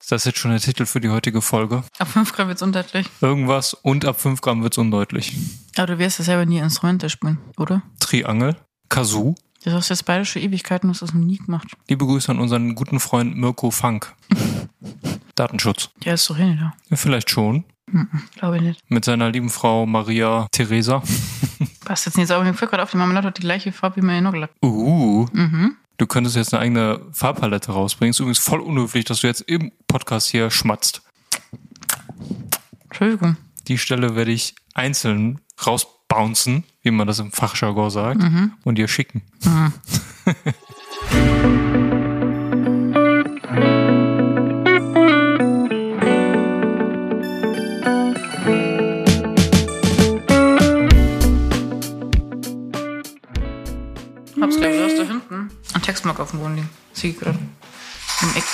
Das ist jetzt schon der Titel für die heutige Folge. Ab 5 Gramm wird's undeutlich. Irgendwas und ab 5 Gramm wird's undeutlich. Aber du wirst ja selber nie Instrumente spielen, oder? Triangel, Kazoo. Das hast du jetzt beide schon Ewigkeiten, hast du das noch nie gemacht. Liebe Grüße an unseren guten Freund Mirko Funk. Datenschutz. Der ist doch eh nicht da. Ja, vielleicht schon. Glaube ich nicht. Mit seiner lieben Frau Maria Theresa. Passt jetzt nicht, aber mir fällt gerade auf, die Marmelade hat die gleiche Farbe wie mein Nagellack. Du könntest jetzt eine eigene Farbpalette rausbringen. Ist übrigens voll unhöflich, dass du jetzt im Podcast hier schmatzt. Entschuldigung. Die Stelle werde ich einzeln rausbouncen, wie man das im Fachjargon sagt, und dir schicken. Hab's gleich, du hast da hinten ein Textmark auf dem Boden liegen. Sieh ich gerade. Im Eck.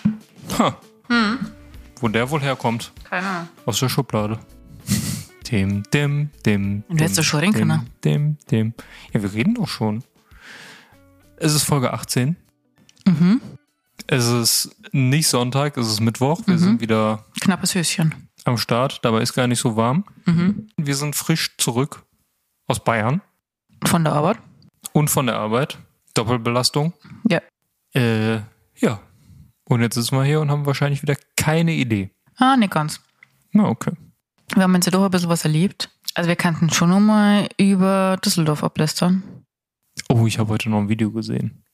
Wo der wohl herkommt? Keine Ahnung. Aus der Schublade. Dem. Du hättest doch schon reden können. Dem. Ja, wir reden doch schon. Es ist Folge 18. Es ist nicht Sonntag, es ist Mittwoch. Wir sind wieder Knappes Höschen. am Start. Dabei ist gar nicht so warm. Wir sind frisch zurück aus Bayern. Von der Arbeit? Und von der Arbeit. Doppelbelastung. Ja. Ja. Und jetzt sitzen wir hier und haben wahrscheinlich wieder keine Idee. Nicht ganz. Na, okay. Wir haben jetzt ja doch ein bisschen was erlebt. Also wir könnten schon noch mal über Düsseldorf ablästern. Oh, ich habe heute noch ein Video gesehen.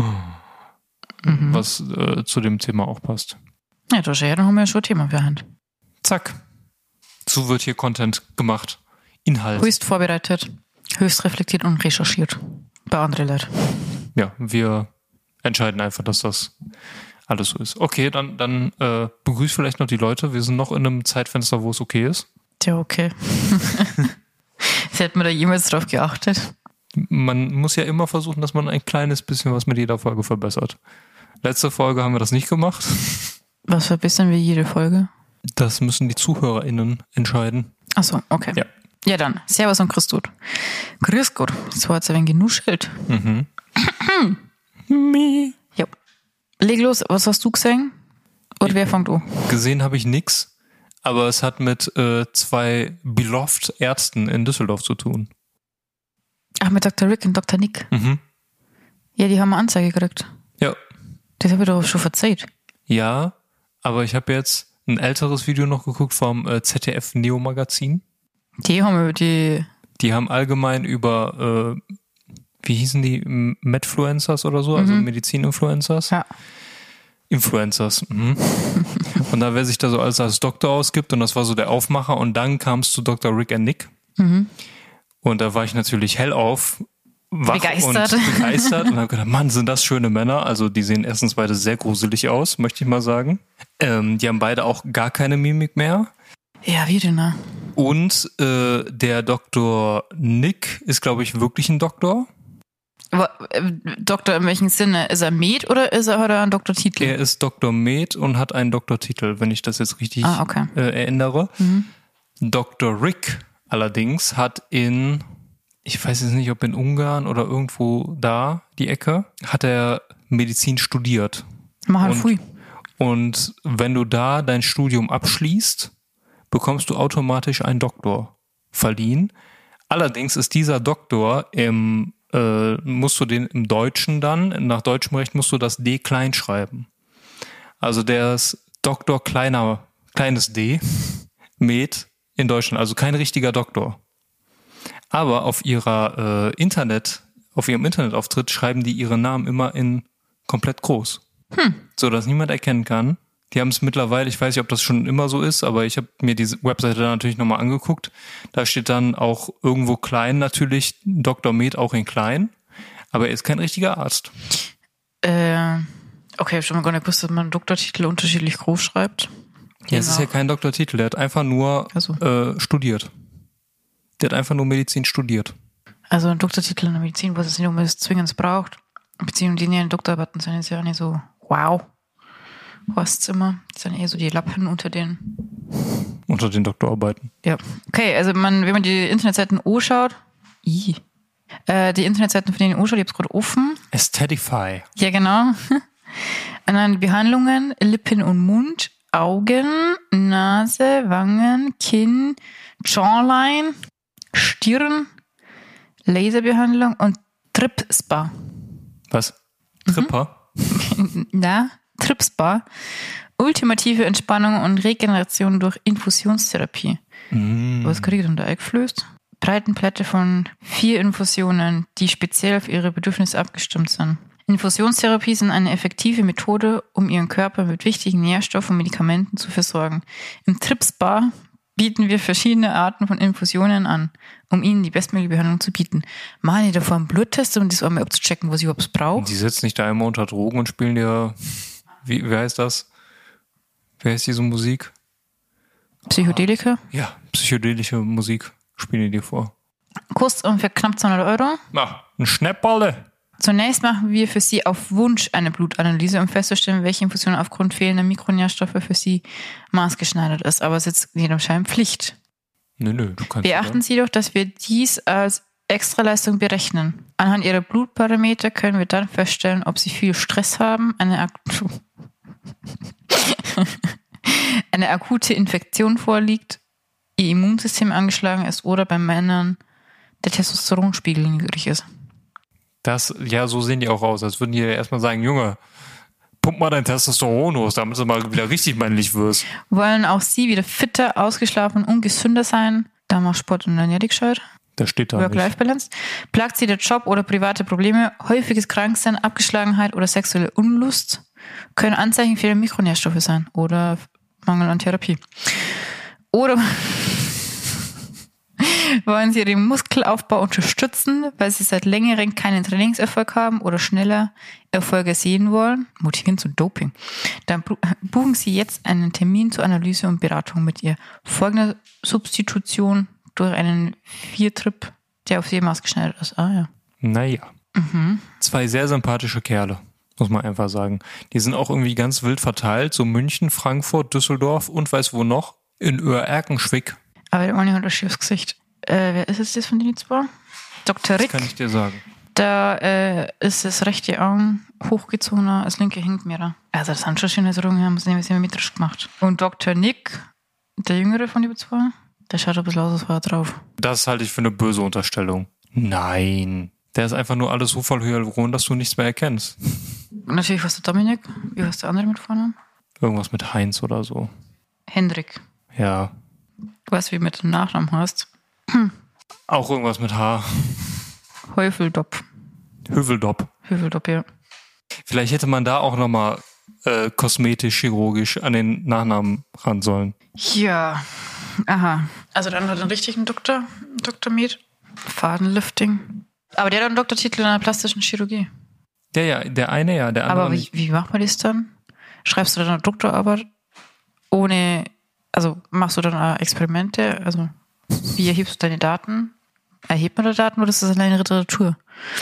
Was zu dem Thema auch passt. Ja, dann haben wir ja schon ein Thema für Hand. Zack. So wird hier Content gemacht. Inhalt. Höchst vorbereitet, höchst reflektiert und recherchiert. Bei anderen Leuten. Ja, wir entscheiden einfach, dass das alles so ist. Okay, dann begrüß vielleicht noch die Leute. Wir sind noch in einem Zeitfenster, wo es okay ist. Tja, okay. Hätten wir da jemals drauf geachtet? Man muss ja immer versuchen, dass man ein kleines bisschen was mit jeder Folge verbessert. Letzte Folge haben wir das nicht gemacht. Was verbessern wir jede Folge? Das müssen die ZuhörerInnen entscheiden. Achso, okay. Ja. Ja dann, Servus und Grüß Gott. Grüß Gott. Das war jetzt ein wenig genuschelt. Ja. Leg los, was hast du gesehen? Oder wer fängt an? Gesehen habe ich nix, aber es hat mit 2 beloved Ärzten in Düsseldorf zu tun. Ach, mit Dr. Rick und Dr. Nick. Ja, die haben eine Anzeige gekriegt. Ja. Das habe ich doch schon verzeiht. Ja, aber ich habe jetzt ein älteres Video noch geguckt vom ZDF Neo Magazin. Die haben über die... Die haben allgemein über, wie hießen die, Medfluencers oder so, also Medizininfluencers. Ja. Influencers. Und da, wer sich da so alles als Doktor ausgibt, und das war so der Aufmacher, und dann kam es zu Dr. Rick and Nick. Und da war ich natürlich hellauf, wach begeistert. Und begeistert und habe gedacht, Mann, sind das schöne Männer. Also die sehen erstens beide sehr gruselig aus, möchte ich mal sagen. Die haben beide auch gar keine Mimik mehr. Ja, wie denn, ne? Und der Dr. Nick ist, glaube ich, wirklich ein Doktor. Aber, Doktor in welchem Sinne? Ist er Med oder hat er einen Doktortitel? Er ist Dr. Med und hat einen Doktortitel, wenn ich das jetzt richtig erinnere. Dr. Rick allerdings hat ich weiß jetzt nicht, ob in Ungarn oder irgendwo da, die Ecke, hat er Medizin studiert. Und wenn du da dein Studium abschließt, bekommst du automatisch einen Doktor verliehen. Allerdings ist dieser Doktor musst du den im Deutschen dann, nach deutschem Recht musst du das D klein schreiben. Also der ist Doktor kleines D, Med in Deutschland, also kein richtiger Doktor. Aber auf ihrem Internetauftritt schreiben die ihre Namen immer in komplett groß. So dass niemand erkennen kann. Die haben es mittlerweile, ich weiß nicht, ob das schon immer so ist, aber ich habe mir diese Webseite dann natürlich nochmal angeguckt. Da steht dann auch irgendwo klein natürlich, Dr. Med auch in klein, aber er ist kein richtiger Arzt. Okay, ich habe schon mal gar nicht gewusst, dass man einen Doktortitel unterschiedlich groß schreibt. Ja, es ist ja kein Doktortitel, der hat einfach nur studiert. Der hat einfach nur Medizin studiert. Also ein Doktortitel in der Medizin, was es nicht unbedingt zwingend braucht. Beziehungsweise die, die einen Doktorarbeiten sind, ist ja auch nicht so wow. Heißt's immer. Das sind eher so die Lappen unter den Doktorarbeiten. Ja. Okay, also wenn man die Internetseiten anschaut, die Internetseiten von denen anschaut, ich hab's gerade offen. Aesthetify. Ja, genau. Und dann die Behandlungen, Lippen und Mund, Augen, Nase, Wangen, Kinn, Jawline, Stirn, Laserbehandlung und Trip-Spa. Was? Tripper? Na, Trip-Spa. Ultimative Entspannung und Regeneration durch Infusionstherapie. Was kriege ich denn da eingeflößt? Breitenplatte von 4 Infusionen, die speziell auf ihre Bedürfnisse abgestimmt sind. Infusionstherapie sind eine effektive Methode, um ihren Körper mit wichtigen Nährstoffen und Medikamenten zu versorgen. Im Trip-Spa bieten wir verschiedene Arten von Infusionen an, um ihnen die bestmögliche Behandlung zu bieten. Machen die davor einen Bluttest, um das einmal abzuchecken, was ich überhaupt brauche? Die sitzen nicht da immer unter Drogen und spielen dir, wie heißt das? Wie heißt diese Musik? Psychedelika? Ja, psychedelische Musik spielen die dir vor. Kostet ungefähr knapp 200 €. Na, ein Schnäpperle. Zunächst machen wir für Sie auf Wunsch eine Blutanalyse, um festzustellen, welche Infusion aufgrund fehlender Mikronährstoffe für Sie maßgeschneidert ist. Aber es ist jetzt jedem Schein Pflicht. Nö, du kannst. Beachten Sie doch, dass wir dies als Extraleistung berechnen. Anhand Ihrer Blutparameter können wir dann feststellen, ob Sie viel Stress haben, eine akute Infektion vorliegt, Ihr Immunsystem angeschlagen ist oder bei Männern der Testosteronspiegel niedrig ist. Ja, so sehen die auch aus, als würden die erstmal sagen, Junge, pump mal dein Testosteron los, damit du mal wieder richtig männlich wirst. Wollen auch Sie wieder fitter, ausgeschlafen und gesünder sein? Da macht Sport und Ernährung gescheit. Das steht da nicht. Work-Life-Balance. Plagt Sie der Job oder private Probleme, häufiges Kranksein, Abgeschlagenheit oder sexuelle Unlust? Können Anzeichen fehlender Mikronährstoffe sein oder Mangel an Therapie. Oder wollen Sie Ihren Muskelaufbau unterstützen, weil Sie seit längerem keinen Trainingserfolg haben oder schneller Erfolge sehen wollen? Motivieren zu Doping. Dann buchen Sie jetzt einen Termin zur Analyse und Beratung mit ihr. Folgende Substitution durch einen 4-Trip, der auf Sie maßgeschneidert ist. Ah ja. Naja. 2 sehr sympathische Kerle, muss man einfach sagen. Die sind auch irgendwie ganz wild verteilt. So München, Frankfurt, Düsseldorf und weiß wo noch. In Oer-Erkenschwick. Aber der Mann hat ein schiefes Gesicht. Wer ist es das von den zwei? Dr. Rick. Das kann ich dir sagen. Da ist das rechte Arm hochgezogener, das linke hängt mehr. Also das sind schon schöne Sachen, haben sie symmetrisch gemacht. Und Dr. Nick, der jüngere von den zwei, der schaut ein bisschen aus, als war er drauf. Das halte ich für eine böse Unterstellung. Nein. Der ist einfach nur alles so voll Hyaluron, dass du nichts mehr erkennst. Und natürlich was der Dominik. Wie heißt der andere mit vorne? Irgendwas mit Heinz oder so. Hendrik. Ja. Du weißt, wie du mit dem Nachnamen hast. Auch irgendwas mit H. Häufeldopp. Höveldopp, ja. Vielleicht hätte man da auch nochmal kosmetisch, chirurgisch an den Nachnamen ran sollen. Ja. Aha. Also dann hat er einen richtigen Doktor, Dr. Med. Fadenlifting. Aber der hat einen Doktortitel in der plastischen Chirurgie. Ja, der eine ja, der andere Aber wie macht man das dann? Schreibst du dann eine Doktorarbeit ohne, also machst du dann Experimente? Also wie erhebst du deine Daten? Erhebt man da Daten oder ist das eine Literatur?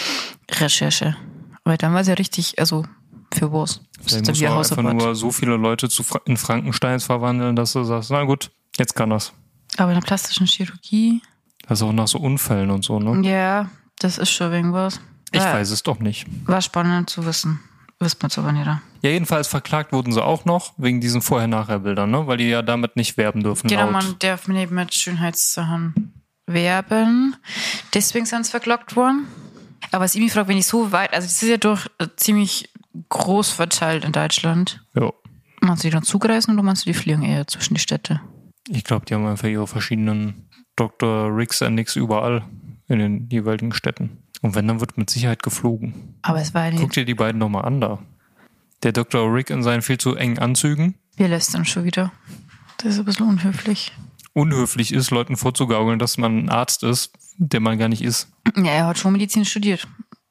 Recherche. Aber dann war es ja richtig, also für was? Vielleicht musst du auch einfach nur so viele Leute in Frankensteins verwandeln, dass du sagst, na gut, jetzt kann das. Aber in der plastischen Chirurgie? Das ist auch nach so Unfällen und so, ne? Ja, das ist schon irgendwas. Ich weiß es doch nicht. War spannend zu wissen. Wisst man es aber nicht. Ja, jedenfalls verklagt wurden sie auch noch wegen diesen Vorher-Nachher-Bildern, ne? Weil die ja damit nicht werben dürfen. Genau, man darf neben mit Schönheitssachen werben. Deswegen sind sie verklagt worden. Aber was ich mich frage, wenn ich so weit, also das ist ja doch ziemlich groß verteilt in Deutschland. Ja. Meinst du die dann zugreisen oder meinst du die fliegen eher zwischen die Städte? Ich glaube, die haben einfach ihre verschiedenen Dr. Ricks and Nicks überall in den jeweiligen Städten. Und wenn, dann wird mit Sicherheit geflogen. Aber es war ja nicht. Guck dir die beiden nochmal an da. Der Dr. Rick in seinen viel zu engen Anzügen. Wir lästern schon wieder. Das ist ein bisschen unhöflich. Unhöflich ist, Leuten vorzugaukeln, dass man ein Arzt ist, der man gar nicht ist. Ja, er hat schon Medizin studiert.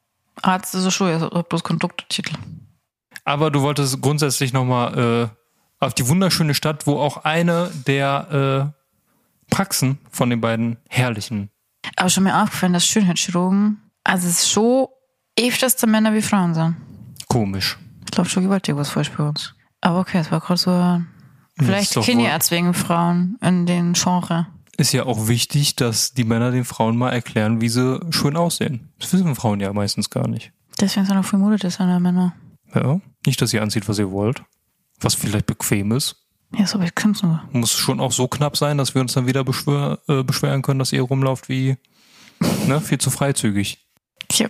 Arzt ist er schon, er hat bloß keinen Doktortitel. Aber du wolltest grundsätzlich nochmal auf die wunderschöne Stadt, wo auch eine der Praxen von den beiden herrlichen. Aber schon mir aufgefallen, dass Schönheitschirurgen, also es ist schon öfters der Männer wie Frauen sind. Komisch. Ich glaube schon gewaltig was falsch bei uns. Aber okay, es war gerade so, vielleicht Kinderarzt wegen Frauen in den Genre. Ist ja auch wichtig, dass die Männer den Frauen mal erklären, wie sie schön aussehen. Das wissen Frauen ja meistens gar nicht. Deswegen sind auch viel Modedesigner Männer. Ja. Nicht, dass ihr anzieht, was ihr wollt. Was vielleicht bequem ist. Ja, so weit kann's nur. Muss schon auch so knapp sein, dass wir uns dann wieder beschweren können, dass ihr rumlauft wie viel zu freizügig. Tja.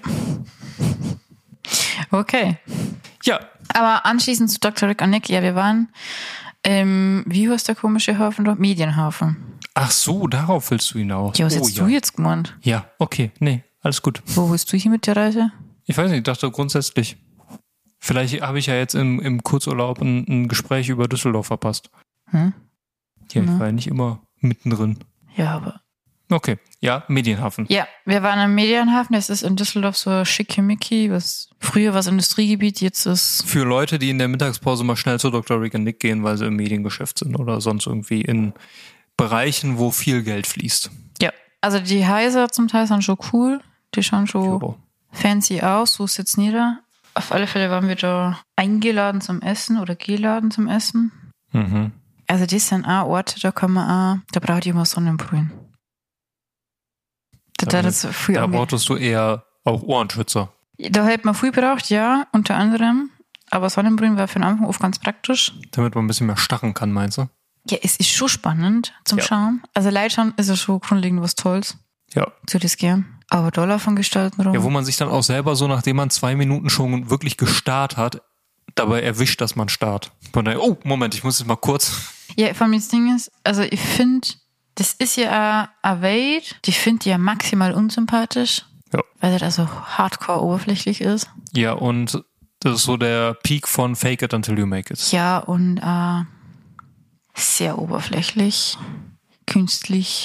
Okay. Ja. Aber anschließend zu Dr. Rick und Nick, ja, wir waren wie heißt der komische Hafen dort? Medienhafen. Ach so, darauf willst du hinaus. Ja, was hättest du jetzt gemeint? Ja, okay, nee, alles gut. Wo willst du hier mit der Reise? Ich weiß nicht, ich dachte grundsätzlich. Vielleicht habe ich ja jetzt im Kurzurlaub ein Gespräch über Düsseldorf verpasst. Hm? Ja, ich war ja nicht immer mittendrin. Ja, aber... Okay, ja, Medienhafen. Ja, wir waren am Medienhafen. Das ist in Düsseldorf so schickimicki, was früher war Industriegebiet, jetzt ist... Für Leute, die in der Mittagspause mal schnell zu Dr. Rick und Nick gehen, weil sie im Mediengeschäft sind oder sonst irgendwie in Bereichen, wo viel Geld fließt. Ja, also die Häuser zum Teil sind schon cool. Die schauen schon Jo. fancy aus, so ist jetzt nieder. Auf alle Fälle waren wir da eingeladen zum Essen oder geladen zum Essen. Mhm. Also das sind auch Orte, da kann man auch, da braucht ihr immer Sonnenbrühen. Da brauchtest du eher auch Ohrenschützer. Da hätte man viel braucht, ja, unter anderem. Aber Sonnenbrühen war für den Anfang oft ganz praktisch. Damit man ein bisschen mehr starren kann, meinst du? Ja, es ist schon spannend zum Schauen. Also Leitschauen ist ja schon grundlegend was Tolles. Ja. So das gern. Aber Dollar von Gestalten rum. Ja, wo man sich dann auch selber so, nachdem man 2 Minuten schon wirklich gestarrt hat, dabei erwischt, dass man starrt. Von daher, oh, Moment, ich muss jetzt mal kurz. Ja, vor allem das Ding ist, also ich finde, das ist ja eine Welt, die finde ich ja maximal unsympathisch. Ja. Weil das also hardcore oberflächlich ist. Ja, und das ist so der Peak von Fake it until you make it. Ja, und sehr oberflächlich, künstlich.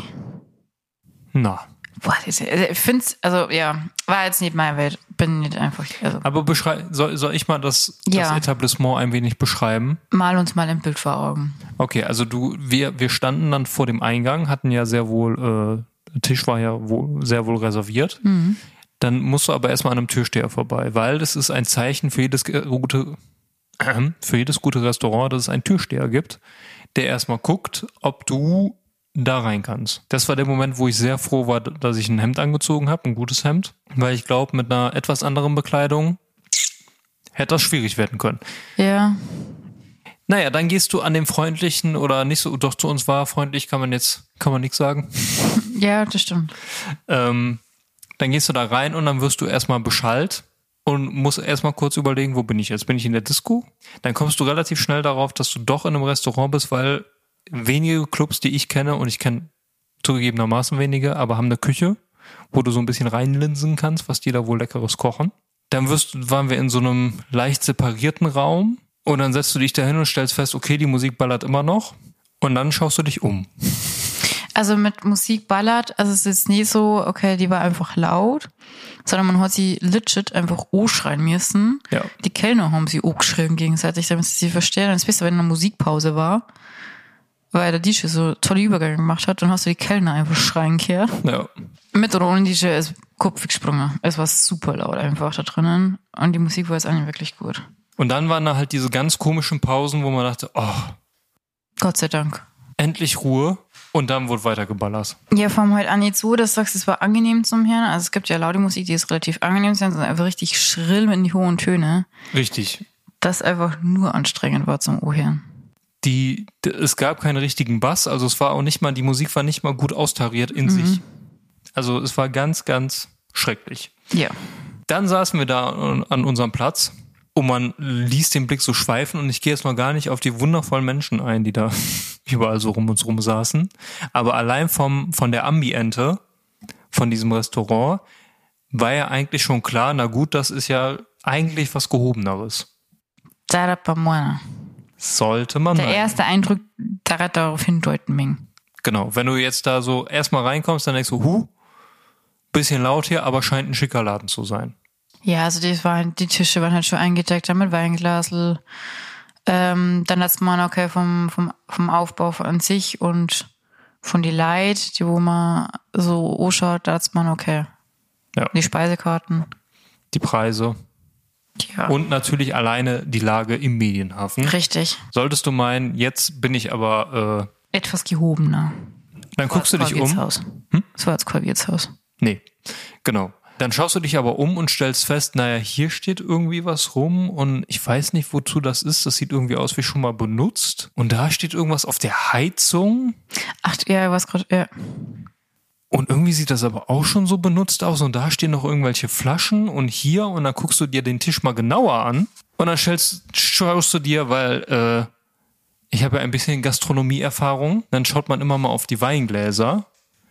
Na. Boah, ich finde es, also ja, war jetzt nicht meine Welt. Bin nicht einfach. Also. Aber soll ich mal das Etablissement ein wenig beschreiben? Mal uns mal ein Bild vor Augen. Okay, also wir standen dann vor dem Eingang, hatten ja sehr wohl, der Tisch war ja sehr wohl reserviert. Mhm. Dann musst du aber erstmal an einem Türsteher vorbei, weil das ist ein Zeichen für jedes gute Restaurant, dass es einen Türsteher gibt, der erstmal guckt, ob du da rein kannst. Das war der Moment, wo ich sehr froh war, dass ich ein Hemd angezogen habe, ein gutes Hemd, weil ich glaube, mit einer etwas anderen Bekleidung hätte das schwierig werden können. Ja. Naja, dann gehst du an dem freundlichen oder nicht so, doch zu uns war freundlich, kann man nichts sagen. Ja, das stimmt. Dann gehst du da rein und dann wirst du erstmal beschallt und musst erstmal kurz überlegen, wo bin ich jetzt? Bin ich in der Disco? Dann kommst du relativ schnell darauf, dass du doch in einem Restaurant bist, weil wenige Clubs, die ich kenne, und ich kenne zugegebenermaßen wenige, aber haben eine Küche, wo du so ein bisschen reinlinsen kannst, was die da wohl Leckeres kochen. Dann waren wir in so einem leicht separierten Raum und dann setzt du dich da hin und stellst fest, okay, die Musik ballert immer noch und dann schaust du dich um. Also mit Musik ballert, also es ist nicht so, okay, die war einfach laut, sondern man hat sie legit einfach schreien müssen. Ja. Die Kellner haben sie geschrien gegenseitig, damit sie verstehen. Und es besser, wenn eine Musikpause war, weil der DJ so tolle Übergänge gemacht hat, dann hast du die Kellner einfach schreien gehört. Ja. Mit oder ohne DJ ist Kopf gesprungen. Es war super laut einfach da drinnen und die Musik war jetzt eigentlich wirklich gut. Und dann waren da halt diese ganz komischen Pausen, wo man dachte, oh, Gott sei Dank. Endlich Ruhe. Und dann wurde weiter geballert. Ja, vor allem halt auch nicht so, dass du sagst, es war angenehm zum Hören. Also es gibt ja laute Musik, die ist relativ angenehm, sondern einfach richtig schrill mit den hohen Töne. Richtig. Das einfach nur anstrengend war zum Ohren. Es gab keinen richtigen Bass, also es war auch nicht mal, die Musik war nicht mal gut austariert in sich. Also es war ganz, ganz schrecklich. Ja. Dann saßen wir da an unserem Platz und man ließ den Blick so schweifen und ich gehe jetzt noch gar nicht auf die wundervollen Menschen ein, die da überall so um uns rum saßen. Aber allein von der Ambiente von diesem Restaurant war ja eigentlich schon klar, na gut, das ist ja eigentlich was Gehobeneres. Sollte man Der erste Eindruck darauf hindeuten, Ming. Genau, wenn du jetzt da so erstmal reinkommst, dann denkst du, bisschen laut hier, aber scheint ein schicker Laden zu sein. Ja, also die Tische waren halt schon eingedeckt mit Weinglasel. Dann hat's man okay vom Aufbau an sich und von die Leid, die wo man so anschaut, da hat's man okay. Ja. Die Speisekarten. Die Preise. Ja. Und natürlich alleine die Lage im Medienhafen. Richtig. Solltest du meinen, jetzt bin ich aber etwas gehobener. Dann guckst du dich um. Das war jetzt kein Wirtshaus. Nee, genau. Dann schaust du dich aber um und stellst fest, naja, hier steht irgendwie was rum und ich weiß nicht, wozu das ist. Das sieht irgendwie aus wie schon mal benutzt. Und da steht irgendwas auf der Heizung. Ach, ja, was gerade, ja. Und irgendwie sieht das aber auch schon so benutzt aus und da stehen noch irgendwelche Flaschen und hier und dann guckst du dir den Tisch mal genauer an und dann schaust du dir, weil ich habe ja ein bisschen Gastronomieerfahrung, dann schaut man immer mal auf die Weingläser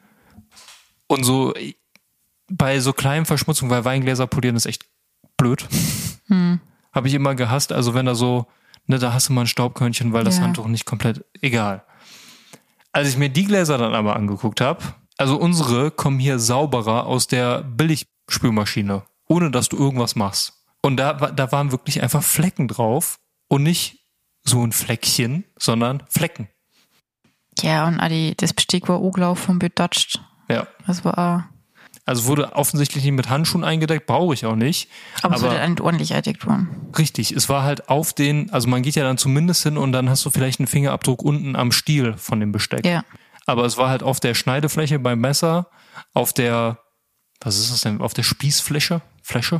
und so bei so kleinen Verschmutzungen, weil Weingläser polieren ist echt blöd. Habe ich immer gehasst, also wenn da so, ne, da hast du mal ein Staubkörnchen, weil das Handtuch nicht komplett, egal. Als ich mir die Gläser dann aber angeguckt habe, also unsere kommen hier sauberer aus der Billigspülmaschine, ohne dass du irgendwas machst. Und da waren wirklich einfach Flecken drauf und nicht so ein Fleckchen, sondern Flecken. Ja, und Adi, das Besteck war auch gelaufen und betatscht. Ja. Das war Also wurde offensichtlich nicht mit Handschuhen eingedeckt, brauche ich auch nicht. aber es wird nicht ordentlich eingedeckt worden. Richtig, es war halt auf den, also man geht ja dann zumindest hin und dann hast du vielleicht einen Fingerabdruck unten am Stiel von dem Besteck. Ja. Aber es war halt auf der Schneidefläche beim Messer, auf der, was ist das denn, auf der Spießfläche, Fläche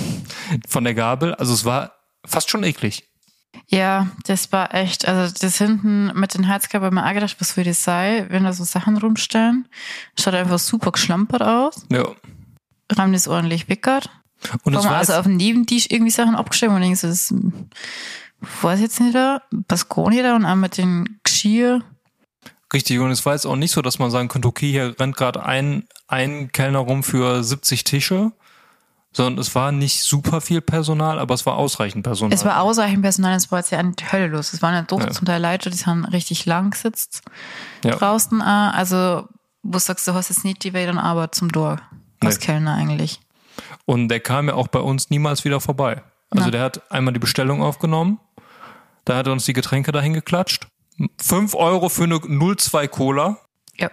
von der Gabel. Also es war fast schon eklig. Ja, das war echt, also das hinten mit den Heizkörpern habe ich mir auch gedacht, was würde das sein, wenn da so Sachen rumstehen. Schaut einfach super geschlampert aus. Ja. Haben das ordentlich weggert. Und es Haben war also auf dem Nebentisch irgendwie Sachen abgestellt und ich denke, das weiß ich jetzt nicht da, was gar nicht da und auch mit den Geschirr. richtig, und es war jetzt auch nicht so, dass man sagen könnte, okay, hier rennt gerade ein Kellner rum für 70 Tische, sondern es war nicht super viel Personal, aber es war ausreichend Personal. Es war ausreichend Personal, es war jetzt ja an die Hölle los. Es waren ja doch zum Teil Leute, die haben richtig lang gesitzt draußen. Also, wo du sagst, du hast jetzt nicht die Welt Arbeit zum Door als Kellner eigentlich. Und der kam ja auch bei uns niemals wieder vorbei. Also der hat einmal die Bestellung aufgenommen, da hat er uns die Getränke dahin geklatscht. 5 Euro für eine 02 Cola. Ja.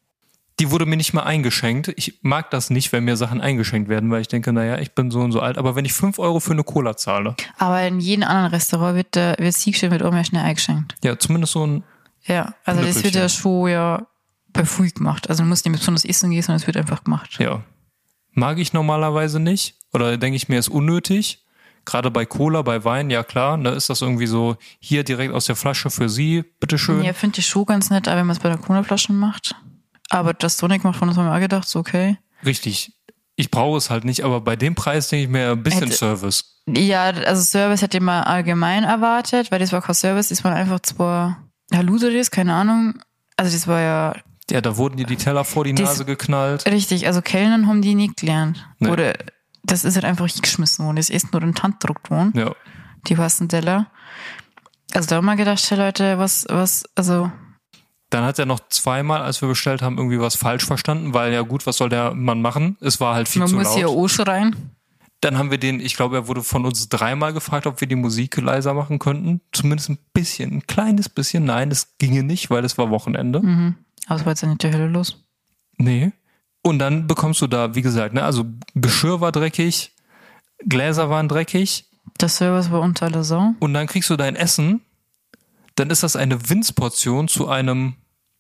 Die wurde mir nicht mal eingeschenkt. Ich mag das nicht, wenn mir Sachen eingeschenkt werden, weil ich denke, naja, ich bin so und so alt. Aber wenn ich 5 Euro für eine Cola zahle. Aber in jedem anderen Restaurant wird Siegstellen mit immer schnell eingeschenkt. Ja, zumindest so ein. Ja, also das wird ja schon bei früh gemacht. Also du musst nicht besonders essen gehen, sondern es wird einfach gemacht. Ja. Mag ich normalerweise nicht. Oder denke ich mir, ist unnötig. Gerade bei Cola, bei Wein, ja klar, da ist das irgendwie so, hier direkt aus der Flasche für Sie, bitteschön. Ja, finde ich schon ganz nett, aber wenn man es bei der Cola-Flasche macht. Aber das Tonic macht von uns haben wir auch gedacht, so okay. Richtig. Ich brauche es halt nicht, aber bei dem Preis denke ich mir ein bisschen Service. Ja, also Service hätte ich mal allgemein erwartet, weil das war kein Service, das war einfach zwar Haluderis, keine Ahnung. Also das war ja... Ja, da wurden dir die Teller vor die Nase geknallt. Richtig, also Kellnern haben die nicht gelernt. Nee. Oder das ist halt einfach geschmissen worden. Das ist nur in die Hand gedruckt worden. Ja. Die weißen Teller. Also da haben wir gedacht, hey Leute, also... Dann hat er noch zweimal, als wir bestellt haben, irgendwie was falsch verstanden, weil ja gut, was soll der Mann machen? Es war halt viel zu laut. Man muss hier auch schreien. Dann haben wir ich glaube, er wurde von uns 3-mal gefragt, ob wir die Musik leiser machen könnten. Zumindest ein bisschen, ein kleines bisschen. Nein, das ginge nicht, weil es war Wochenende. Mhm. Aber es war jetzt ja nicht der Hölle los. Nee. Und dann bekommst du da, wie gesagt, ne, also Geschirr war dreckig, Gläser waren dreckig. Der Service war unter der Sau. Und dann kriegst du dein Essen. Dann ist das eine Winzportion zu einem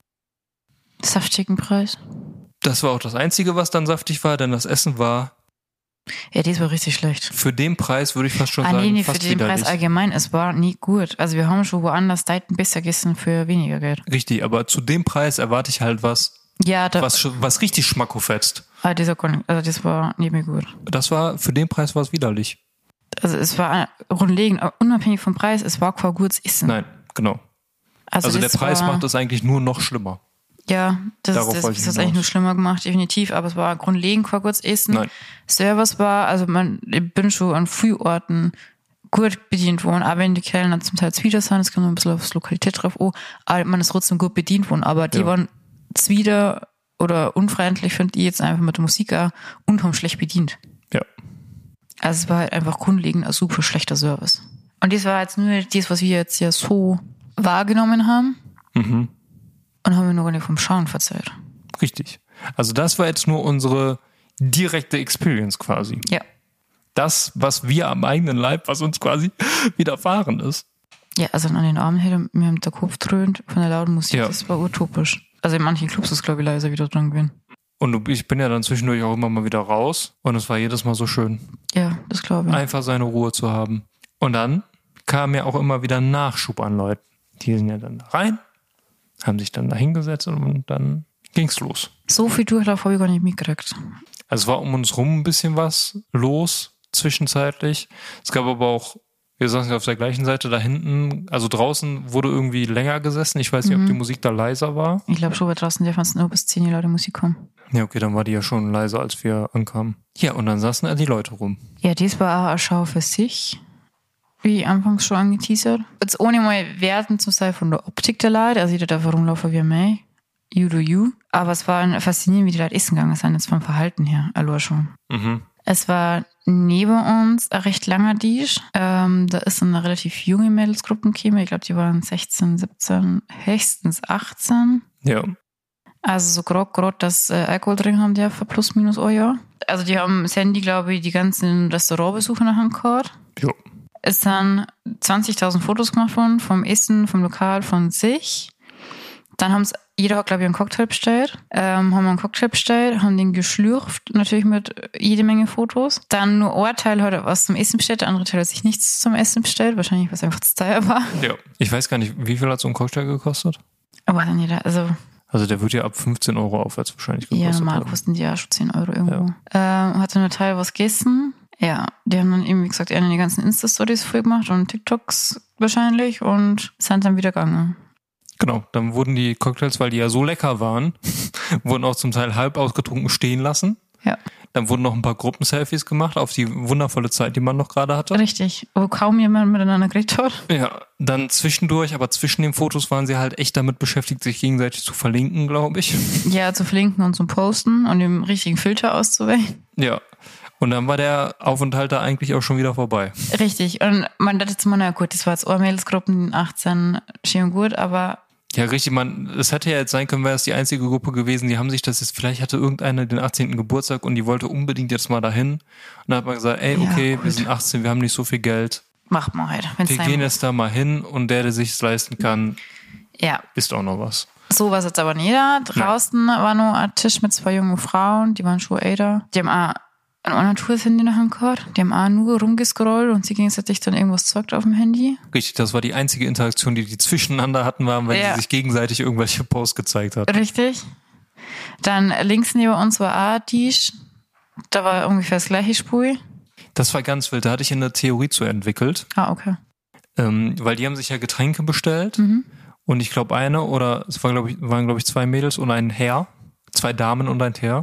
saftigen Preis. Das war auch das Einzige, was dann saftig war, denn das Essen war... Ja, das war richtig schlecht. Für den Preis würde ich fast schon sagen, nee, fast für den widerlich. Preis allgemein, es war nie gut. Also wir haben schon woanders Deiten besser gegessen für weniger Geld. Richtig, aber zu dem Preis erwarte ich halt was, was richtig Schmacko fetzt. Das war nicht mehr gut. Für den Preis war es widerlich. Also es war grundlegend, unabhängig vom Preis, es war kein gutes Essen. Nein, genau. Also der Preis macht es eigentlich nur noch schlimmer. Ja, das ist eigentlich nur schlimmer gemacht, definitiv, aber es war grundlegend kein gutes Essen. Nein. Service war, also ich bin schon an Frühorten gut bedient worden, aber wenn die Kellner zum Teil Zwider sind, es kommt noch ein bisschen aufs Lokalität drauf, aber man ist trotzdem gut bedient worden, aber die waren Zwider oder unfreundlich, finde ich jetzt einfach mit der Musik auch unheimlich schlecht bedient. Ja. Also es war halt einfach grundlegend ein super schlechter Service. Und das war jetzt nur das, was wir jetzt ja so wahrgenommen haben. Mhm. Und haben wir nur nicht vom Schauen verzählt. Richtig. Also das war jetzt nur unsere direkte Experience quasi. Ja. Das, was wir am eigenen Leib, was uns quasi widerfahren ist. Ja, also an den Abend hätte mir der Kopf dröhnt von der lauten Musik. Ja. Das war utopisch. Also in manchen Clubs ist glaube ich leiser wieder dran gewesen. Und ich bin ja dann zwischendurch auch immer mal wieder raus. Und es war jedes Mal so schön. Ja, das glaube ich. Einfach seine Ruhe zu haben. Und dann kam ja auch immer wieder Nachschub an Leuten. Die sind ja dann da rein, haben sich dann da hingesetzt und dann ging's los. So viel Durchlauf habe ich gar nicht mitgekriegt. Also es war um uns rum ein bisschen was los zwischenzeitlich. Es gab aber auch, wir saßen auf der gleichen Seite da hinten, also draußen wurde irgendwie länger gesessen. Ich weiß nicht, ob die Musik da leiser war. Ich glaube schon, bei draußen dürfen es nur bis 10 Leute Musik kommen. Ja, okay, dann war die ja schon leiser, als wir ankamen. Ja, und dann saßen da die Leute rum. Ja, das war auch eine Schau für sich, wie anfangs schon angeteasert. Jetzt ohne mal werten zu sein von der Optik der Leute, also jeder darf rumlaufen wie er you do you. Aber es war faszinierend, wie die Leute essen gegangen sind, jetzt vom Verhalten her, allein schon. Mhm. Es war neben uns ein recht langer Tisch. Da ist eine relativ junge Mädelsgruppe gekommen. Ich glaube, die waren 16, 17, höchstens 18. Ja. Also so gerade, dass Alkohol drin haben die für plus minus ein Jahr. Also die haben das Handy, glaube ich, die ganzen Restaurantbesuche nachher gehabt. Ja. Es sind 20.000 Fotos gemacht worden, vom Essen, vom Lokal, von sich. Dann haben jeder hat, glaube ich, einen Cocktail bestellt. Haben einen Cocktail bestellt, haben den geschlürft, natürlich mit jede Menge Fotos. Dann nur ein Teil hat was zum Essen bestellt, der andere Teil hat sich nichts zum Essen bestellt, wahrscheinlich, was einfach zu teuer war. Ja. Ich weiß gar nicht, wie viel hat so ein Cocktail gekostet? Aber dann jeder, Also der wird ja ab 15 Euro aufwärts wahrscheinlich gekostet. Ja, normal kosten die ja schon 10 Euro irgendwo. Ja. Hat dann ein Teil was gegessen. Ja, die haben dann eben, wie gesagt, die ganzen Insta-Stories voll gemacht und TikToks wahrscheinlich und sind dann wieder gegangen. Genau, dann wurden die Cocktails, weil die ja so lecker waren, wurden auch zum Teil halb ausgetrunken stehen lassen. Ja. Dann wurden noch ein paar Gruppenselfies gemacht auf die wundervolle Zeit, die man noch gerade hatte. Richtig, wo kaum jemand miteinander geredet hat. Ja, dann zwischendurch, aber zwischen den Fotos waren sie halt echt damit beschäftigt, sich gegenseitig zu verlinken, glaube ich. Ja, zu verlinken und zu posten und den richtigen Filter auszuwählen. Ja. Und dann war der Aufenthalt da eigentlich auch schon wieder vorbei. Richtig. Und man dachte jetzt mal, na gut, das war jetzt auch Mädelsgruppen, 18, schön und gut, aber... Ja, richtig, es hätte ja jetzt sein können, wäre es die einzige Gruppe gewesen, die haben sich das jetzt, vielleicht hatte irgendeine den 18. Geburtstag und die wollte unbedingt jetzt mal dahin. Und dann hat man gesagt, ey, okay, ja, wir sind 18, wir haben nicht so viel Geld. Macht mal halt. Wir gehen jetzt da mal hin und der sich es leisten kann, ist auch noch was. So war es jetzt aber nicht da. Draußen war nur ein Tisch mit 2 jungen Frauen, die waren schon älter. Die haben auch an einer Tour das Handy nachher gehabt. Die haben auch nur rumgescrollt und sie gegenseitig dann irgendwas zeugt auf dem Handy. Richtig, das war die einzige Interaktion, die zwischeneinander hatten, weil sie sich gegenseitig irgendwelche Posts gezeigt hat. Richtig. Dann links neben uns war auch ein Tisch. Da war ungefähr das gleiche Spur. Das war ganz wild. Da hatte ich eine Theorie zu entwickelt. Ah, okay. Weil die haben sich ja Getränke bestellt. Mhm. Und ich glaube waren glaube ich 2 Mädels und ein Herr. 2 Damen und ein Herr.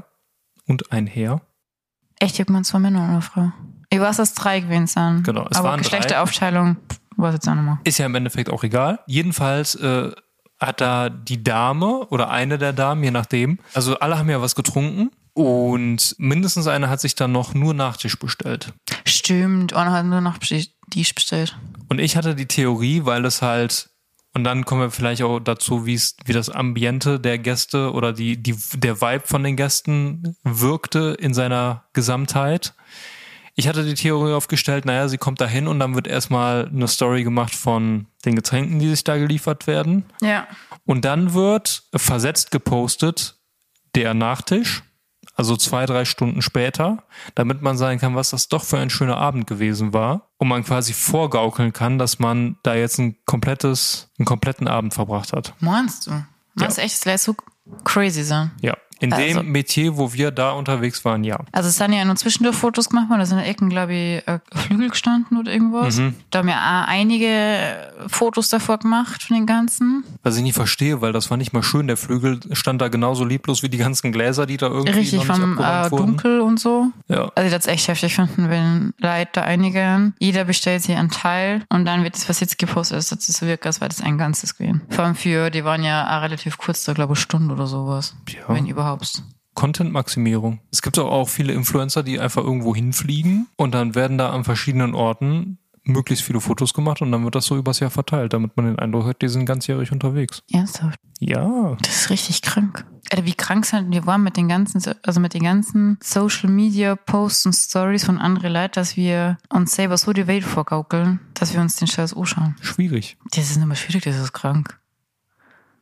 Echt, ich meine 2 Männer oder eine Frau? Ich weiß, dass 3 gewesen sind. Genau, es aber waren 3. Geschlechteraufteilung, weiß jetzt auch nochmal. Ist ja im Endeffekt auch egal. Jedenfalls hat da die Dame oder eine der Damen, je nachdem, also alle haben ja was getrunken und mindestens eine hat sich dann noch nur Nachtisch bestellt. Stimmt, einer hat nur Nachtisch bestellt. Und ich hatte die Theorie, weil es halt, und dann kommen wir vielleicht auch dazu, wie das Ambiente der Gäste oder der Vibe von den Gästen wirkte in seiner Gesamtheit. Ich hatte die Theorie aufgestellt, sie kommt da hin und dann wird erstmal eine Story gemacht von den Getränken, die sich da geliefert werden. Ja. Und dann wird versetzt gepostet der Nachtisch, also 2-3 Stunden später, damit man sagen kann, was das doch für ein schöner Abend gewesen war. Und man quasi vorgaukeln kann, dass man da jetzt einen kompletten Abend verbracht hat. Meinst du? Meinst du echt, das lässt so crazy sein? Ja. In dem Metier, wo wir da unterwegs waren, ja. Also es sind ja nur zwischendurch Fotos gemacht worden, da sind in der Ecken, glaube ich, Flügel gestanden oder irgendwas. Mhm. Da haben ja auch einige Fotos davor gemacht von den ganzen. Was ich nicht verstehe, weil das war nicht mal schön, der Flügel stand da genauso lieblos wie die ganzen Gläser, die da irgendwie richtig, noch nicht abgeräumt wurden. Dunkel und so. Ja. Also ich das echt heftig finden, wenn Leute da einigen, jeder bestellt sich einen Teil und dann wird das, was jetzt gepostet ist, das ist so wirklich, als wäre das ein Ganzes gewesen. Vor allem die waren ja auch relativ kurz da, glaube ich, Stunde oder sowas. Ja. Wenn überhaupt. Content-Maximierung. Es gibt auch viele Influencer, die einfach irgendwo hinfliegen und dann werden da an verschiedenen Orten möglichst viele Fotos gemacht und dann wird das so übers Jahr verteilt, damit man den Eindruck hat, die sind ganzjährig unterwegs. Ernsthaft? Ja. Das ist richtig krank. Wie krank sind wir waren mit den ganzen Social Media Posts und Stories von anderen Leuten, dass wir uns selber so die Welt vorgaukeln, dass wir uns den Scheiß anschauen. Schwierig. Das ist nicht mehr schwierig, das ist krank.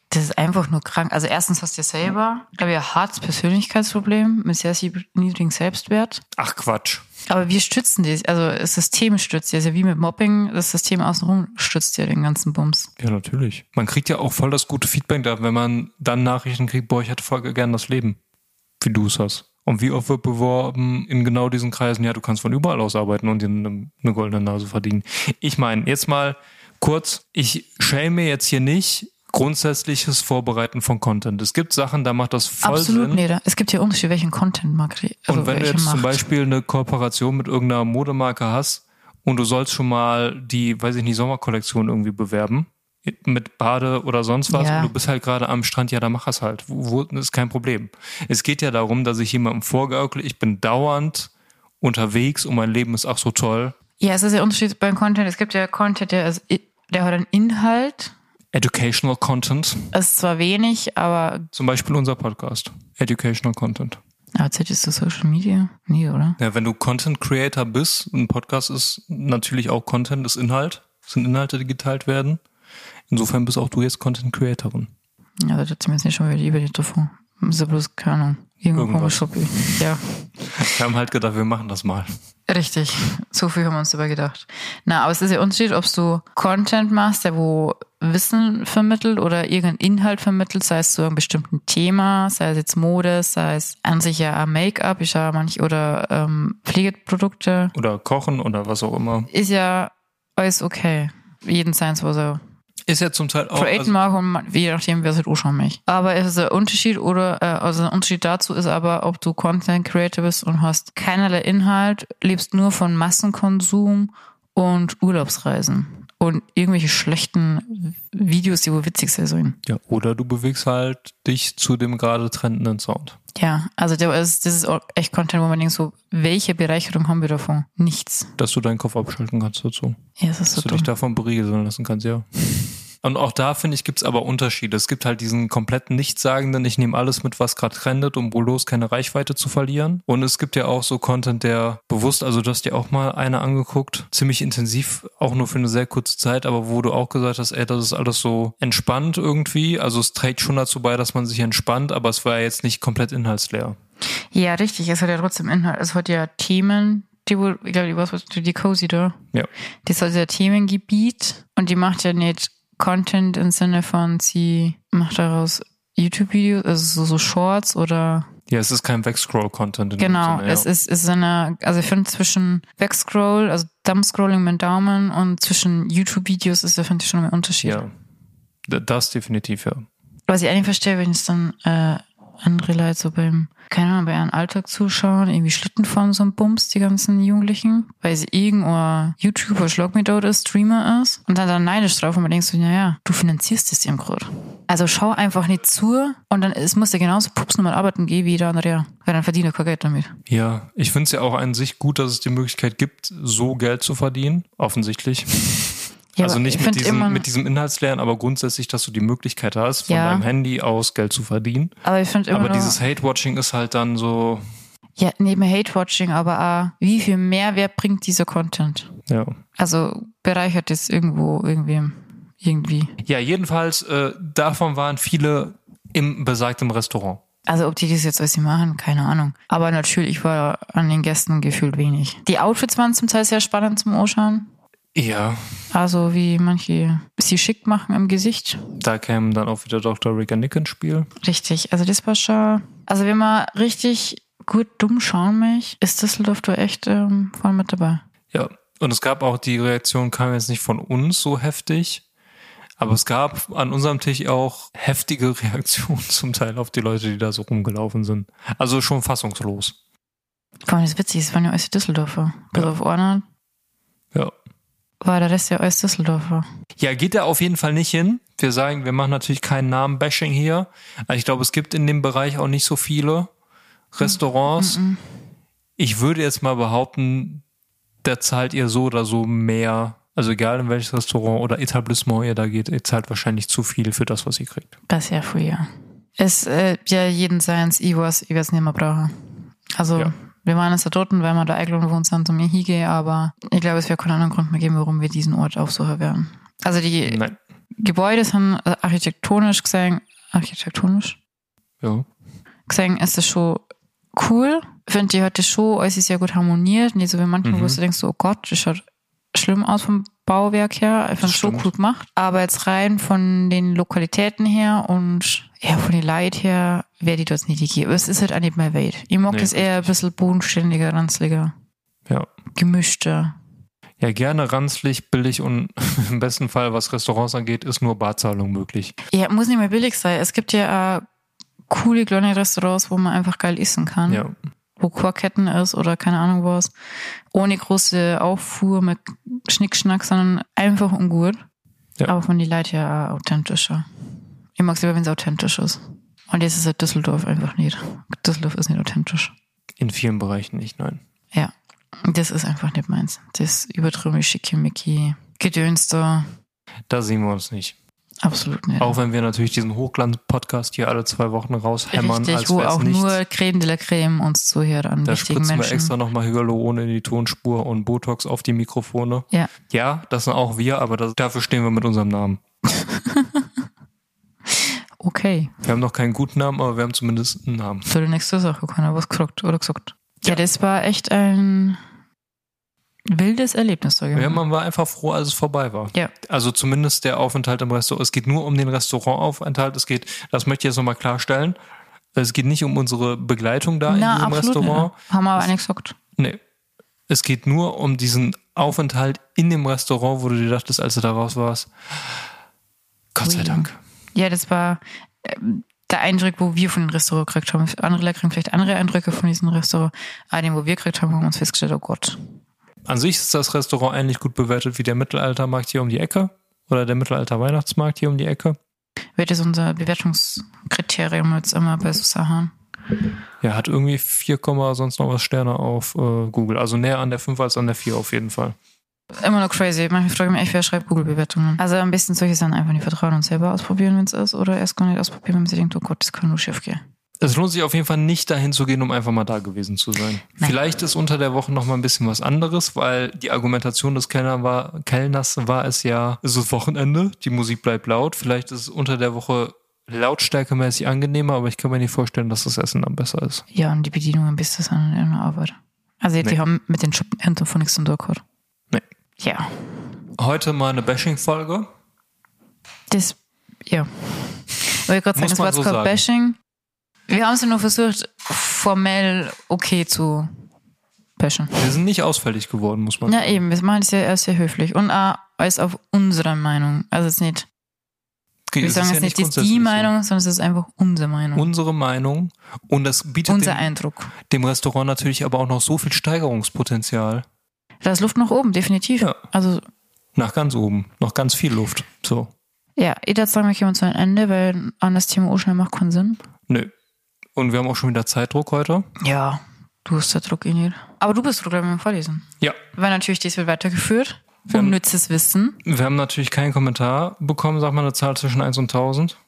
Das ist einfach nur krank. Also erstens hast du ja selber, glaube ich, ein hartes Persönlichkeitsproblem mit sehr niedrigem Selbstwert. Ach Quatsch. Aber wir stützen das. Also das System stützt ja. Also wie mit Mobbing, das System außenrum stützt ja den ganzen Bums. Ja, natürlich. Man kriegt ja auch voll das gute Feedback da, wenn man dann Nachrichten kriegt, boah, ich hätte voll gern das Leben, wie du es hast. Und wie oft wird beworben in genau diesen Kreisen, ja, du kannst von überall aus arbeiten und dir eine goldene Nase verdienen. Ich meine, jetzt mal kurz, ich schäme jetzt hier nicht grundsätzliches Vorbereiten von Content. Es gibt Sachen, da macht das voll Absolut Sinn. nicht. Es gibt ja Unterschiede, welchen Content mag ich. Also und wenn du jetzt zum Beispiel eine Kooperation mit irgendeiner Modemarke hast und du sollst schon mal die, weiß ich nicht, Sommerkollektion irgendwie bewerben, mit Bade oder sonst was, Ja. und du bist halt gerade am Strand, ja, dann mach es halt. Das ist kein Problem. Es geht ja darum, dass ich jemandem vorgaukle, ich bin dauernd unterwegs und mein Leben ist auch so toll. Ja, es ist ja Unterschied beim Content. Es gibt ja Content, der hat einen Inhalt. Educational Content. Es ist zwar wenig, aber... Zum Beispiel unser Podcast. Educational Content. Aber zählst du Social Media? Nie, oder? Ja, wenn du Content Creator bist, ein Podcast ist natürlich auch Content, ist Inhalt. Es sind Inhalte, die geteilt werden. Insofern bist auch du jetzt Content Creatorin. Ja, das hat sie mir jetzt nicht schon wieder über die davor. Das ist ja bloß, keine Ahnung. Irgendwas. Ja, Wir haben halt gedacht, wir machen das mal. richtig. So viel haben wir uns dabei gedacht. Na, aber es ist ja Unterschied, ob du Content machst, der wo Wissen vermittelt oder irgendeinen Inhalt vermittelt, sei es zu einem bestimmten Thema, sei es jetzt Mode, sei es an sich ja Make-up, oder Pflegeprodukte. Oder kochen oder was auch immer. Ist ja alles okay. Jeden Science, was er Ist ja zum Teil auch... createn mag und je nachdem, wer es halt auch schon mich. Aber es ist ein Unterschied ein Unterschied dazu ist aber, ob du Content Creator bist und hast keinerlei Inhalt, lebst nur von Massenkonsum und Urlaubsreisen und irgendwelche schlechten Videos, die wohl witzig sind. Ja, oder du bewegst halt dich zu dem gerade trendenden Sound. Ja, also das ist auch echt Content, wo man denkt so, welche Bereicherung haben wir davon? Nichts. Dass du deinen Kopf abschalten kannst dazu. Ja, das ist so Dass du dumm. dich davon berieseln lassen kannst, ja. Und auch da, finde ich, gibt's aber Unterschiede. Es gibt halt diesen kompletten Nichtssagenden, ich nehme alles mit, was gerade trendet, um bloß keine Reichweite zu verlieren. Und es gibt ja auch so Content, der bewusst, also du hast dir auch mal eine angeguckt, ziemlich intensiv, auch nur für eine sehr kurze Zeit, aber wo du auch gesagt hast, ey, das ist alles so entspannt irgendwie. Also es trägt schon dazu bei, dass man sich entspannt, aber es war ja jetzt nicht komplett inhaltsleer. Ja, richtig. Es hat ja trotzdem Inhalt. Es hat ja Themen, ich glaube, die Cozy da. Ja. Das hat ja Themengebiet und die macht ja nicht Content im Sinne von, sie macht daraus YouTube-Videos, also so Shorts oder... Ja, es ist kein Wegscroll-Content. in Genau, dem Sinne, ja. es ist also ich finde zwischen Wegscroll, also Dumbscrolling mit Daumen und zwischen YouTube-Videos ist da, finde ich, schon ein Unterschied. Ja, das definitiv, ja. Was ich eigentlich verstehe, wenn es dann andere Leute so bei ihrem Alltag zuschauen, irgendwie Schlitten fahren, so ein Bums, die ganzen Jugendlichen, weil sie irgendein YouTuber, Schlag mich da, oder Streamer ist und dann neidisch drauf und man denkt so, naja, du finanzierst das dem gerade. Also schau einfach nicht zu und dann muss der genauso pups nochmal arbeiten gehen wie der andere, weil dann verdient er kein Geld damit. Ja, ich finde es ja auch an sich gut, dass es die Möglichkeit gibt, so Geld zu verdienen, offensichtlich. Ja, also nicht ich mit diesem Inhaltslernen, aber grundsätzlich, dass du die Möglichkeit hast, von Ja. deinem Handy aus Geld zu verdienen. Aber ich finde immer Aber nur, dieses Hate-Watching ist halt dann so, ja, neben Hate-Watching, aber auch, wie viel Mehrwert bringt dieser Content? ja. Also bereichert es irgendwie. Ja, jedenfalls, davon waren viele im besagten Restaurant. Also ob die das jetzt alles machen, keine Ahnung. Aber natürlich war an den Gästen gefühlt wenig. Die Outfits waren zum Teil sehr spannend zum Anschauen. Ja, Also wie manche sie schick machen im Gesicht. da käme dann auch wieder Dr. Rick and Nick ins Spiel. Richtig, also das war schon... Also wenn man richtig gut dumm schauen möchte, ist Düsseldorf da echt voll mit dabei. Ja, und es gab auch, die Reaktion kam jetzt nicht von uns so heftig, aber es gab an unserem Tisch auch heftige Reaktionen zum Teil auf die Leute, die da so rumgelaufen sind. Also schon fassungslos. Vor allem das ist witzig, es waren ja alles Düsseldorfer. Bis auf Ornat Ja. war der Rest ja alles Düsseldorfer. Ja, geht da auf jeden Fall nicht hin. Wir sagen, wir machen natürlich keinen Namen-Bashing hier. Also ich glaube, es gibt in dem Bereich auch nicht so viele Restaurants. Ich würde jetzt mal behaupten, da zahlt ihr so oder so mehr. Also egal in welches Restaurant oder Etablissement ihr da geht, ihr zahlt wahrscheinlich zu viel für das, was ihr kriegt. Das ist ja früher. Es ja jeden seins, ich weiß nicht mehr brauche. Also Ja. wir waren jetzt da dort, weil wir da eingeladen worden sind, zum hingehen, aber ich glaube, es wäre keinen anderen Grund mehr geben, warum wir diesen Ort aufsuchen werden. Also Nein. Gebäude sind architektonisch gesehen, Ja. gesehen ist das schon cool. Ich finde, die hat das schon alles sehr gut harmoniert. Nicht so wie manchmal, wo du denkst, oh Gott, das schaut schlimm aus vom Bauwerk her. Ich finde es schon cool gemacht. Aber jetzt rein von den Lokalitäten her und ja, von den Leuten her wäre die dort nicht gegeben. Es ist halt auch nicht mehr Welt. Ich mag das eher ein bisschen bodenständiger, ranzliger, gemischter. Ja, gerne ranzlig, billig und im besten Fall, was Restaurants angeht, ist nur Barzahlung möglich. Ja, muss nicht mehr billig sein. Es gibt ja auch coole kleine Restaurants, wo man einfach geil essen kann. Ja. Wo Chorketten ist oder keine Ahnung was. Ohne große Auffuhr mit Schnickschnack, sondern einfach und gut. Ja. Aber von die Leute ja auch authentischer. Ich mag es lieber, wenn es authentisch ist. Und das ist halt Düsseldorf einfach nicht. Düsseldorf ist nicht authentisch. In vielen Bereichen nicht, nein. Ja, das ist einfach nicht meins. Das übertrieben schickimicki Gedöns da. Da sehen wir uns nicht. Absolut nicht. Auch wenn wir natürlich diesen Hochglanz-Podcast hier alle 2 Wochen raushämmern. Richtig, als wo wär's auch nichts. nur Creme de la Creme uns zuhört an Da wichtigen spritzen Menschen. wir extra nochmal Hyaluron in die Tonspur und Botox auf die Mikrofone. Ja. Ja, das sind auch wir, aber dafür stehen wir mit unserem Namen. Okay. Wir haben noch keinen guten Namen, aber wir haben zumindest einen Namen. Für die nächste Sache keiner was gesagt oder gesagt. Ja, das war echt ein wildes Erlebnis. Sag ich Ja, mal. man war einfach froh, als es vorbei war. Ja. Also zumindest der Aufenthalt im Restaurant. Es geht nur um den Restaurantaufenthalt. Das möchte ich jetzt nochmal klarstellen. Es geht nicht um unsere Begleitung da in diesem absolut Restaurant. Nicht. Haben wir aber nicht gesagt. Nee. Es geht nur um diesen Aufenthalt in dem Restaurant, wo du dir dachtest, als du da raus warst. Gott sei Dank. Ja, das war der Eindruck, wo wir von dem Restaurant gekriegt haben. Andere kriegen vielleicht andere Eindrücke von diesem Restaurant. Aber den, wo wir gekriegt haben, haben wir uns festgestellt, oh Gott. An sich ist das Restaurant ähnlich gut bewertet wie der Mittelaltermarkt hier um die Ecke oder der Mittelalter-Weihnachtsmarkt hier um die Ecke. Wird das unser Bewertungskriterium jetzt immer bei so Sachen? Ja, hat irgendwie 4, sonst noch was Sterne auf Google. Also näher an der 5 als an der 4 auf jeden Fall. Immer noch crazy. Manchmal frage ich mich echt, wer schreibt Google-Bewertungen. Also am besten solche Sachen einfach nicht vertrauen und selber ausprobieren, wenn es ist. Oder erst gar nicht ausprobieren, wenn man sich denkt, oh Gott, das kann nur schief gehen. Es lohnt sich auf jeden Fall nicht dahin zu gehen, um einfach mal da gewesen zu sein. Nein. Vielleicht ist unter der Woche noch mal ein bisschen was anderes, weil die Argumentation des Kellners war es ja, es ist Wochenende, die Musik bleibt laut. Vielleicht ist es unter der Woche lautstärkemäßig angenehmer, aber ich kann mir nicht vorstellen, dass das Essen dann besser ist. Ja, und die Bedienung ein bisschen an der Arbeit. Also die haben mit den Schuppen von nichts zum Durchgehört. Nee. Ja. Heute mal eine Bashing-Folge. Das, ja. Weil ich gerade sagen, Muss das man war jetzt so kein sagen. Bashing. Wir haben es ja nur versucht, formell okay zu bashen. Wir sind nicht ausfällig geworden, muss man Ja, sagen. eben. Wir machen es ja erst sehr höflich. Und auch alles auf unsere Meinung. Also es ist nicht, Okay, wir es sagen ist jetzt ja nicht, das ist grundsätzlich die Meinung, sondern es ist einfach unsere Meinung. so. Unsere Meinung. Und das bietet Unser Eindruck. dem Restaurant natürlich aber auch noch so viel Steigerungspotenzial. Da ist Luft nach oben, definitiv. Ja. Also, Nach ganz oben. Noch ganz viel Luft. So. ja, ich würde sagen, wir kommen zu einem Ende, weil an das Thema auch schnell macht keinen Sinn. Nö. Und wir haben auch schon wieder Zeitdruck heute. Ja, du hast den Druck eh nicht. Aber du bist Druck, da beim Vorlesen. Ja. Weil natürlich, dies wird weitergeführt. Wir haben- Unnützes Wissen. Wir haben natürlich keinen Kommentar bekommen. Sag mal eine Zahl zwischen 1 und 1000.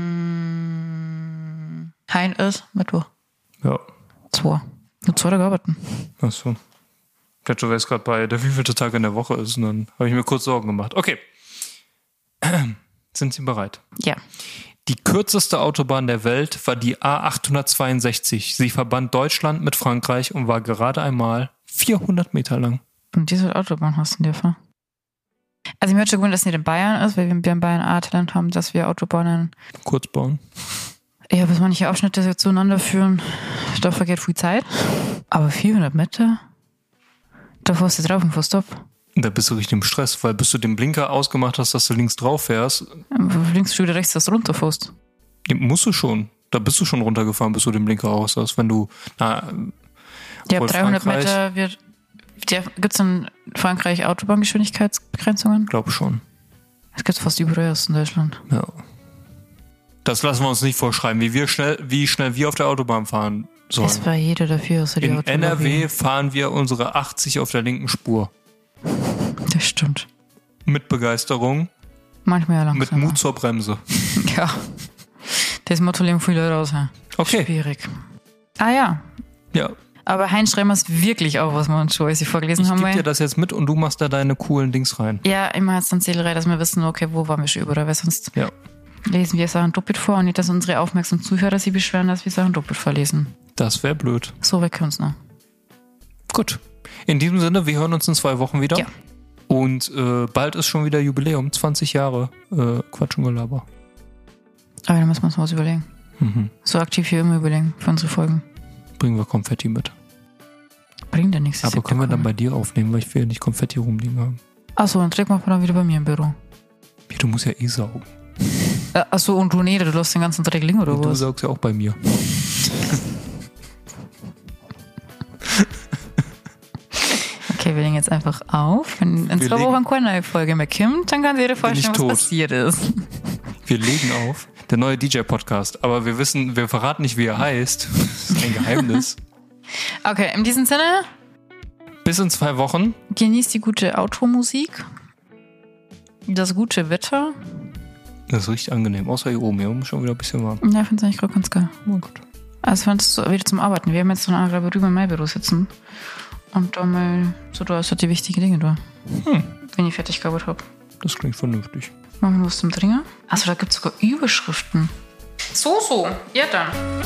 Hein ist Mittwoch. Ja. 2. Nur 2 Tage arbeiten. Achso. Ich dachte, du wärst gerade bei der wievielte Tag in der Woche ist. Und dann habe ich mir kurz Sorgen gemacht. Okay. Sind Sie bereit? Ja. Die kürzeste Autobahn der Welt war die A862. Sie verband Deutschland mit Frankreich und war gerade einmal 400 Meter lang. Und diese Autobahn hast du in der Fall. Also mir hat schon gewundert, dass es nicht in Bayern ist, weil wir in Bayern auch Talent haben, dass wir Autobahnen, Kurz bauen. ja, bis manche Abschnitte so zueinander führen, da vergeht viel Zeit. Aber 400 Meter? Da fährst du drauf und fährst ab. Da bist du richtig im Stress, weil bis du den Blinker ausgemacht hast, dass du links drauf fährst, Links schon wieder rechts, dass du runterfährst. musst du schon. Da bist du schon runtergefahren, bis du den Blinker aus hast. Wenn du, Ja, Obwohl 300 Frankreich- Meter wird. Gibt es in Frankreich Autobahngeschwindigkeitsbegrenzungen? glaub schon. Es gibt fast überall erst in Deutschland. Ja. Das lassen wir uns nicht vorschreiben, wie schnell wir auf der Autobahn fahren sollen. Es war jeder dafür, außer die In Autolobby. NRW fahren wir unsere 80 auf der linken Spur. Das stimmt. Mit Begeisterung, Manchmal ja mit langsamer. Mut zur Bremse. Ja. Das Motto legen viele raus. Ja. Okay. Schwierig. Ah ja. Ja. Aber Heinz schreiben wir es wirklich auf, was wir uns schon alles vorgelesen haben. Ich gebe dir das jetzt mit und du machst da deine coolen Dings rein. Ja, immer hat es dann Zählerei, dass wir wissen, okay, wo waren wir schon überall, weil sonst lesen wir Sachen doppelt vor und nicht, dass unsere aufmerksamen Zuhörer sich beschweren, dass wir Sachen doppelt vorlesen. Das wäre blöd. So weg uns noch. Gut. In diesem Sinne, wir hören uns in 2 Wochen wieder. Ja. Und bald ist schon wieder Jubiläum, 20 Jahre Quatsch und Gelaber. Aber dann müssen wir uns mal was überlegen. So aktiv hier immer überlegen für unsere Folgen. Bringen wir Konfetti mit. Bringt ja nichts. Aber können wir dann bei dir aufnehmen, weil ich will ja nicht Konfetti rumliegen haben. Achso, dann trägt man dann wieder bei mir im Büro. Ja, du musst ja eh saugen. Achso, und du du lässt den ganzen Dreck liegen oder was? Du saugst ja auch bei mir. Okay, wir legen jetzt einfach auf. Wenn in 2 Wochen keine neue Folge mehr kommt, dann kann sich jeder vorstellen, was passiert ist. Wir legen auf. Der neue DJ-Podcast. Aber wir verraten nicht, wie er heißt. Das ist ein Geheimnis. Okay, in diesem Sinne. Bis in 2 Wochen. Genießt die gute Outro-Musik. Das gute Wetter. Das ist richtig angenehm. Außer hier oben. Hier oben ist schon wieder ein bisschen warm. Ja, ich finde es eigentlich gerade ganz geil. Oh gut. Also, wenn es wieder zum Arbeiten. Wir haben jetzt so eine Angabe drüber in meinem Büro sitzen. Und da mal so, da ist halt die wichtigen Dinge da. Wenn ich fertig gearbeitet habe. Das klingt vernünftig. Machen wir was zum Dringen? Achso, da gibt es sogar Überschriften. So. Ja, dann.